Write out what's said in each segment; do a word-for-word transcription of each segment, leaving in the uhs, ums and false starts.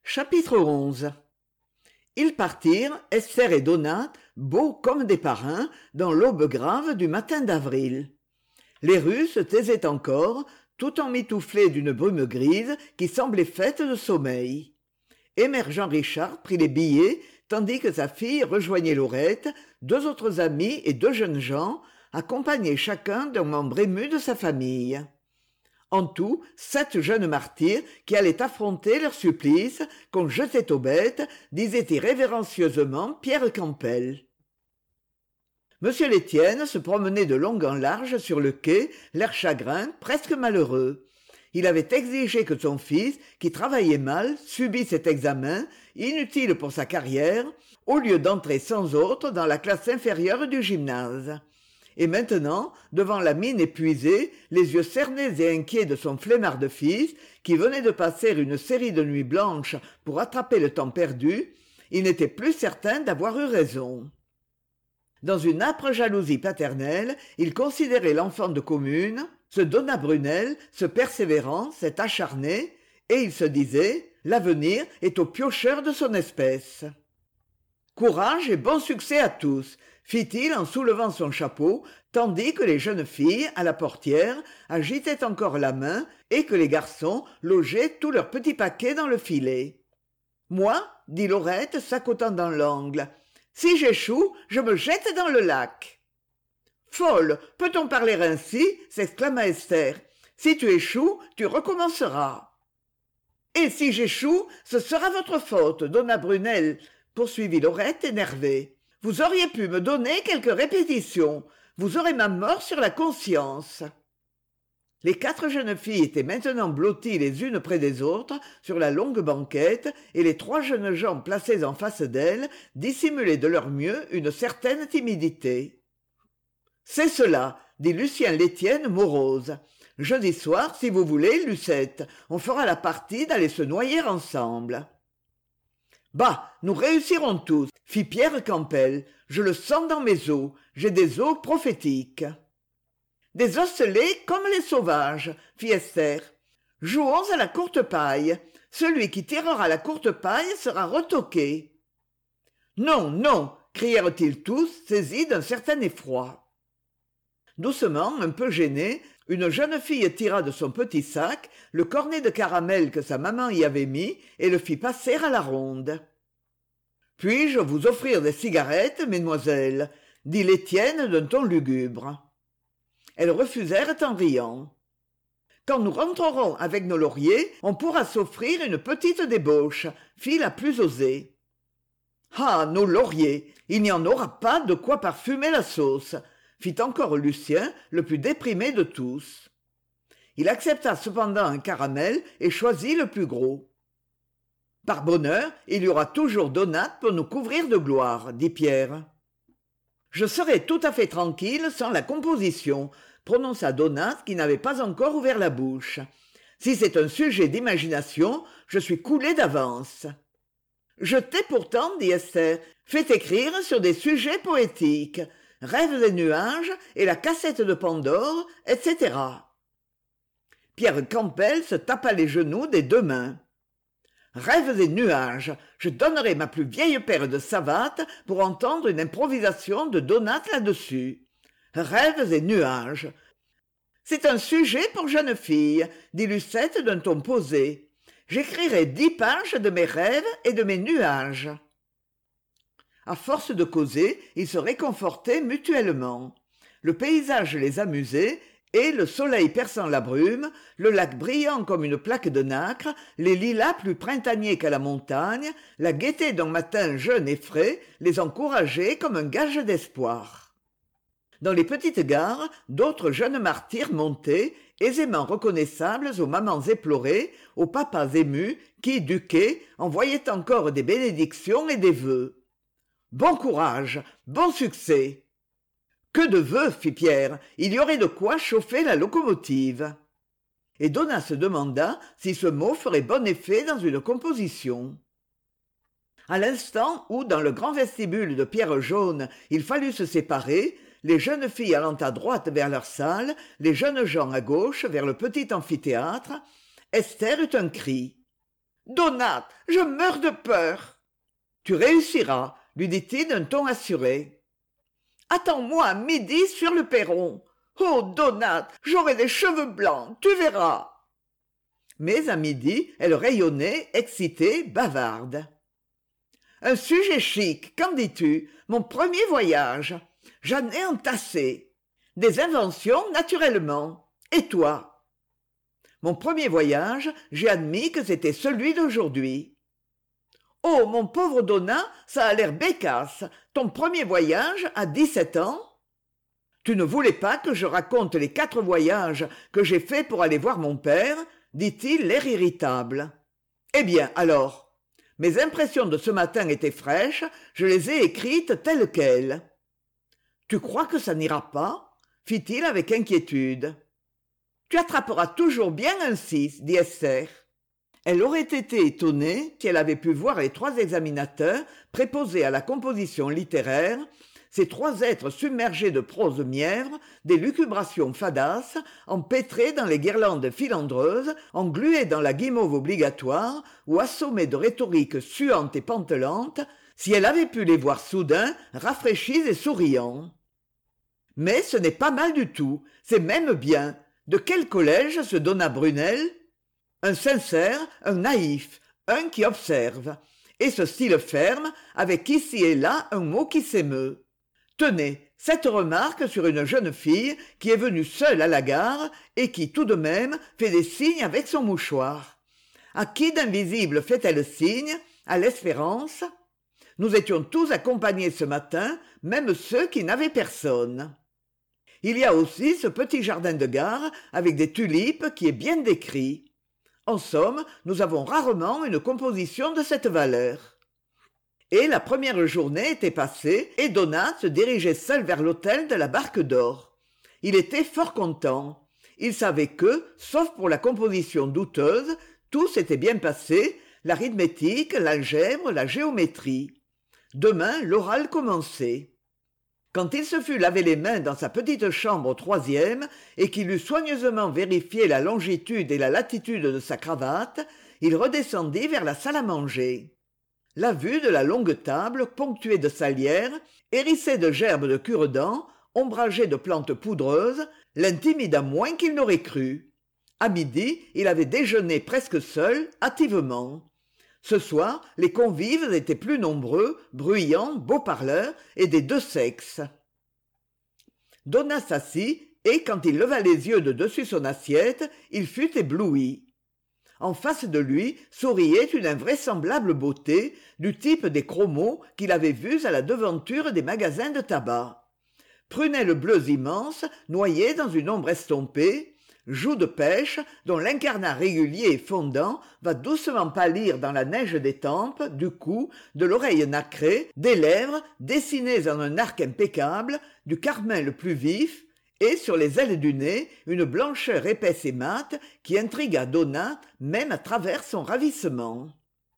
Chapitre onze. Ils partirent, Esther et Donat, beaux comme des parrains, dans l'aube grave du matin d'avril. Les rues se taisaient encore, tout emmitouflées d'une brume grise qui semblait faite de sommeil. Émergeant Richard prit les billets, tandis que sa fille rejoignait Laurette, deux autres amis et deux jeunes gens, accompagnés chacun d'un membre ému de sa famille. En tout, sept jeunes martyrs qui allaient affronter leur supplice qu'on jetait aux bêtes, disait irrévérencieusement Pierre Campbell. Monsieur Létienne se promenait de long en large sur le quai, l'air chagrin, presque malheureux. Il avait exigé que son fils, qui travaillait mal, subît cet examen, inutile pour sa carrière, au lieu d'entrer sans autre dans la classe inférieure du gymnase. Et maintenant, devant la mine épuisée, les yeux cernés et inquiets de son flemmard de fils, qui venait de passer une série de nuits blanches pour rattraper le temps perdu, il n'était plus certain d'avoir eu raison. Dans une âpre jalousie paternelle, il considérait l'enfant de commune, ce Donat Brunel, ce persévérant, cet acharné, et il se disait « L'avenir est au piocheur de son espèce ». Courage et bon succès à tous, fit-il en soulevant son chapeau, tandis que les jeunes filles, à la portière, agitaient encore la main et que les garçons logeaient tous leurs petits paquets dans le filet. « Moi, dit Laurette, s'accotant dans l'angle, si j'échoue, je me jette dans le lac. »« Folle, peut-on parler ainsi ?» s'exclama Esther. « Si tu échoues, tu recommenceras. »« Et si j'échoue, ce sera votre faute, Donat Brunel, » poursuivit Laurette énervée. « Vous auriez pu me donner quelques répétitions. Vous aurez ma mort sur la conscience. » Les quatre jeunes filles étaient maintenant blotties les unes près des autres sur la longue banquette, et les trois jeunes gens placés en face d'elles dissimulaient de leur mieux une certaine timidité. « C'est cela, dit Lucien Létienne morose. Jeudi soir, si vous voulez, Lucette, on fera la partie d'aller se noyer ensemble. » « Bah, nous réussirons tous, fit Pierre Campbell. Je le sens dans mes os, j'ai des os prophétiques. »« Des osselets comme les sauvages, fit Esther. Jouons à la courte paille. Celui qui tirera la courte paille sera retoqué. »« Non, non, crièrent-ils tous, saisis d'un certain effroi. Doucement, un peu gênée, une jeune fille tira de son petit sac le cornet de caramel que sa maman y avait mis et le fit passer à la ronde. « Puis-je vous offrir des cigarettes, mesdemoiselles ?» dit Létienne d'un ton lugubre. Elles refusèrent en riant. « Quand nous rentrerons avec nos lauriers, on pourra s'offrir une petite débauche, » fit la plus osée. « Ah, nos lauriers, il n'y en aura pas de quoi parfumer la sauce !» fit encore Lucien, le plus déprimé de tous. Il accepta cependant un caramel et choisit le plus gros. « Par bonheur, il y aura toujours Donat pour nous couvrir de gloire, » dit Pierre. « Je serai tout à fait tranquille sans la composition, » prononça Donat qui n'avait pas encore ouvert la bouche. « Si c'est un sujet d'imagination, je suis coulé d'avance. »« Je t'ai pourtant, dit Esther, fait écrire sur des sujets poétiques. Rêves et nuages, et la cassette de Pandore, et cetera. Pierre Campbell se tapa les genoux des deux mains. « Rêves et nuages, je donnerai ma plus vieille paire de savates pour entendre une improvisation de Donat là-dessus. Rêves et nuages. C'est un sujet pour jeune fille, dit Lucette d'un ton posé. J'écrirai dix pages de mes rêves et de mes nuages. » À force de causer, ils se réconfortaient mutuellement. Le paysage les amusait, et, le soleil perçant la brume, le lac brillant comme une plaque de nacre, les lilas plus printaniers qu'à la montagne, la gaieté d'un matin jeune et frais, les encourageaient comme un gage d'espoir. Dans les petites gares, d'autres jeunes martyrs montaient, aisément reconnaissables aux mamans éplorées, aux papas émus, qui, du quai, envoyaient encore des bénédictions et des vœux. Bon courage, bon succès. Que de vœux, fit Pierre, il y aurait de quoi chauffer la locomotive. Et Donat se demanda si ce mot ferait bon effet dans une composition. À l'instant où, dans le grand vestibule de pierre jaune, il fallut se séparer, les jeunes filles allant à droite vers leur salle, les jeunes gens à gauche vers le petit amphithéâtre, Esther eut un cri. Donat, je meurs de peur. Tu réussiras, lui dit-il d'un ton assuré. Attends-moi à midi sur le perron. Oh, Donat, j'aurai des cheveux blancs, tu verras. Mais à midi, elle rayonnait, excitée, bavarde. Un sujet chic, qu'en dis-tu? Mon premier voyage. J'en ai entassé. Des inventions, naturellement. Et toi? Mon premier voyage, j'ai admis que c'était celui d'aujourd'hui. Oh, mon pauvre Donat, ça a l'air bécasse. Ton premier voyage à dix-sept ans? Tu ne voulais pas que je raconte les quatre voyages que j'ai faits pour aller voir mon père, dit-il, l'air irritable. Eh bien, alors, mes impressions de ce matin étaient fraîches, je les ai écrites telles quelles. Tu crois que ça n'ira pas? Fit-il avec inquiétude. Tu attraperas toujours bien un six, dit Esther. Elle aurait été étonnée si elle avait pu voir les trois examinateurs préposés à la composition littéraire, ces trois êtres submergés de prose mièvre, des lucubrations fadasses, empêtrés dans les guirlandes filandreuses, englués dans la guimauve obligatoire ou assommés de rhétorique suante et pantelante, si elle avait pu les voir soudain, rafraîchis et souriants. Mais ce n'est pas mal du tout, c'est même bien. De quel collège se donna Brunel? Un sincère, un naïf, un qui observe, et ce style ferme, avec ici et là un mot qui s'émeut. Tenez, cette remarque sur une jeune fille qui est venue seule à la gare et qui, tout de même, fait des signes avec son mouchoir. À qui d'invisible fait-elle signe? À l'espérance? Nous étions tous accompagnés ce matin, même ceux qui n'avaient personne. Il y a aussi ce petit jardin de gare avec des tulipes qui est bien décrit. En somme, nous avons rarement une composition de cette valeur. Et la première journée était passée et Donat se dirigeait seul vers l'hôtel de la Barque d'Or. Il était fort content. Il savait que, sauf pour la composition douteuse, tout s'était bien passé, l'arithmétique, l'algèbre, la géométrie. Demain, l'oral commençait. Quand il se fut lavé les mains dans sa petite chambre au troisième et qu'il eut soigneusement vérifié la longitude et la latitude de sa cravate, il redescendit vers la salle à manger. La vue de la longue table, ponctuée de salières, hérissée de gerbes de cure-dents, ombragée de plantes poudreuses, l'intimida moins qu'il n'aurait cru. À midi, il avait déjeuné presque seul, hâtivement. Ce soir, les convives étaient plus nombreux, bruyants, beaux parleurs, et des deux sexes. Donat s'assit, et quand il leva les yeux de dessus son assiette, il fut ébloui. En face de lui souriait une invraisemblable beauté, du type des chromos qu'il avait vus à la devanture des magasins de tabac. Prunelles bleues immenses, noyées dans une ombre estompée, joues de pêche dont l'incarnat régulier et fondant va doucement pâlir dans la neige des tempes, du cou, de l'oreille nacrée, des lèvres dessinées en un arc impeccable, du carmin le plus vif, et sur les ailes du nez une blancheur épaisse et mate qui intrigua Donat même à travers son ravissement.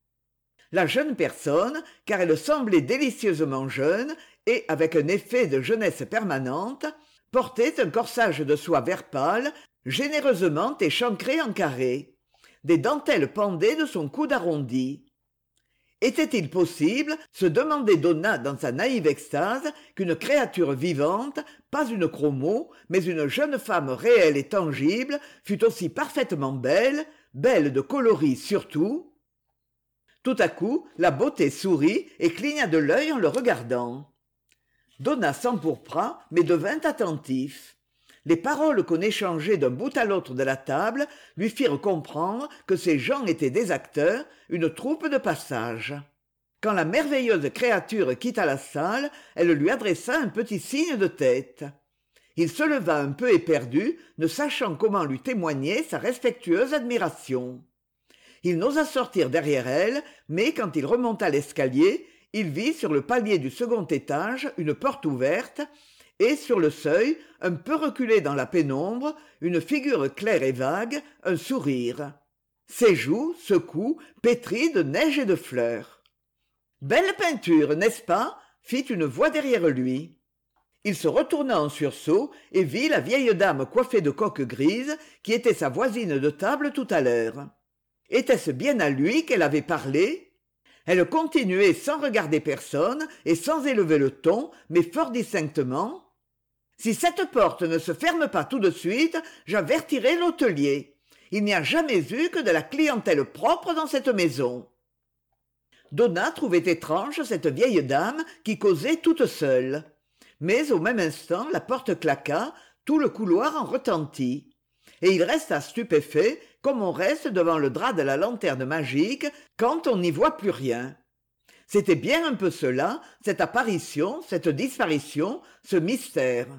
La jeune personne, car elle semblait délicieusement jeune et avec un effet de jeunesse permanente, portait un corsage de soie vert pâle généreusement échancré en carré. Des dentelles pendaient de son coude arrondi. Était-il possible, se demandait Donat dans sa naïve extase, qu'une créature vivante, pas une chromo, mais une jeune femme réelle et tangible, fût aussi parfaitement belle, belle de coloris surtout? Tout à coup, la beauté sourit et cligna de l'œil en le regardant. Donat s'empourpra, mais devint attentif. Les paroles qu'on échangeait d'un bout à l'autre de la table lui firent comprendre que ces gens étaient des acteurs, une troupe de passage. Quand la merveilleuse créature quitta la salle, elle lui adressa un petit signe de tête. Il se leva un peu éperdu, ne sachant comment lui témoigner sa respectueuse admiration. Il n'osa sortir derrière elle, mais quand il remonta l'escalier, il vit sur le palier du second étage une porte ouverte, et sur le seuil, un peu reculé dans la pénombre, une figure claire et vague, un sourire. Ses joues, ce cou, pétries de neige et de fleurs. « Belle peinture, n'est-ce pas ?» fit une voix derrière lui. Il se retourna en sursaut et vit la vieille dame coiffée de coque grise, qui était sa voisine de table tout à l'heure. Était-ce bien à lui qu'elle avait parlé? Elle continuait sans regarder personne et sans élever le ton, mais fort distinctement. Si cette porte ne se ferme pas tout de suite, j'avertirai l'hôtelier. Il n'y a jamais eu que de la clientèle propre dans cette maison. Donna trouvait étrange cette vieille dame qui causait toute seule. Mais au même instant la porte claqua, tout le couloir en retentit. Et il resta stupéfait, comme on reste devant le drap de la lanterne magique quand on n'y voit plus rien. C'était bien un peu cela, cette apparition, cette disparition, ce mystère.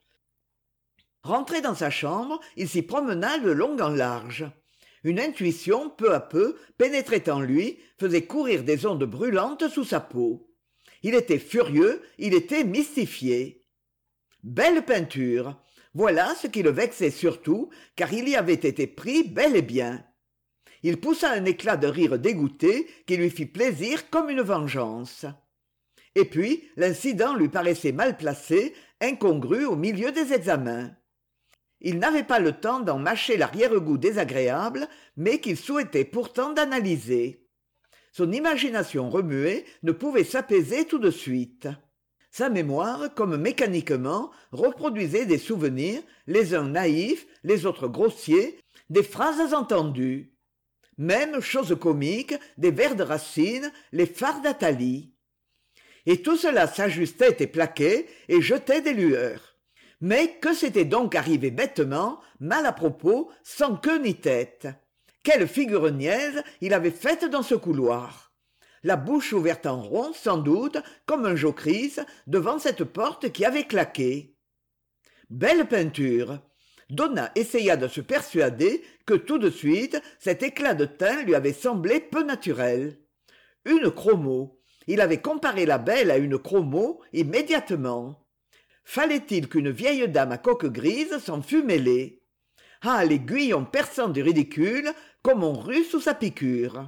Rentré dans sa chambre, il s'y promena de long en large. Une intuition, peu à peu, pénétrait en lui, faisait courir des ondes brûlantes sous sa peau. Il était furieux, il était mystifié. Belle peinture! Voilà ce qui le vexait surtout, car il y avait été pris bel et bien. Il poussa un éclat de rire dégoûté qui lui fit plaisir comme une vengeance. Et puis, l'incident lui paraissait mal placé, incongru au milieu des examens. Il n'avait pas le temps d'en mâcher l'arrière-goût désagréable, mais qu'il souhaitait pourtant d'analyser. Son imagination remuée ne pouvait s'apaiser tout de suite. Sa mémoire, comme mécaniquement, reproduisait des souvenirs, les uns naïfs, les autres grossiers, des phrases entendues. Même chose comique, des vers de Racine, les fards d'Athalie. Et tout cela s'ajustait et plaquait et jetait des lueurs. Mais que s'était donc arrivé bêtement, mal à propos, sans queue ni tête? Quelle figure niaise il avait faite dans ce couloir! La bouche ouverte en rond, sans doute, comme un jocrisse, devant cette porte qui avait claqué. Belle peinture! Donna essaya de se persuader que tout de suite cet éclat de teint lui avait semblé peu naturel. Une chromo. Il avait comparé la belle à une chromo immédiatement. Fallait-il qu'une vieille dame à coque grise s'en fût mêlée? Ah, l'aiguillon perçant du ridicule, comme on rue sous sa piqûre.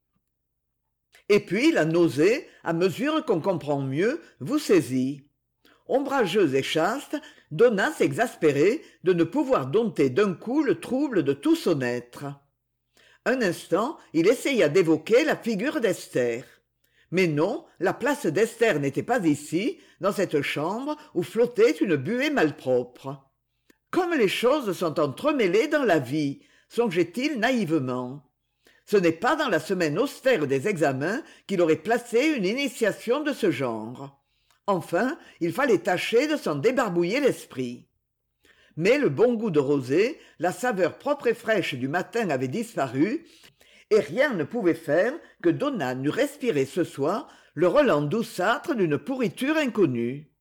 Et puis la nausée, à mesure qu'on comprend mieux, vous saisit. Ombrageuse et chaste, Donna s'exaspérait de ne pouvoir dompter d'un coup le trouble de tout son être. Un instant, il essaya d'évoquer la figure d'Esther. Mais non, la place d'Esther n'était pas ici, dans cette chambre où flottait une buée malpropre. Comme les choses sont entremêlées dans la vie, songeait-il naïvement. Ce n'est pas dans la semaine austère des examens qu'il aurait placé une initiation de ce genre. Enfin, il fallait tâcher de s'en débarbouiller l'esprit. Mais le bon goût de rosée, la saveur propre et fraîche du matin avait disparu, et rien ne pouvait faire que Donna n'eût respiré ce soir le relent douceâtre d'une pourriture inconnue.